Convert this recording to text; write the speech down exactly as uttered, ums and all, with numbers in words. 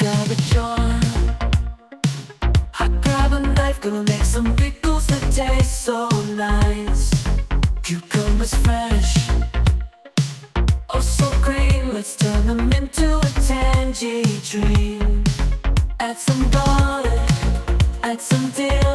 grab a jar. I grab a knife, gonna make some pickles that taste so nice. Cucumbers fresh, oh so green, let's turn them into a tangy dream. Add some garlic, add some dill.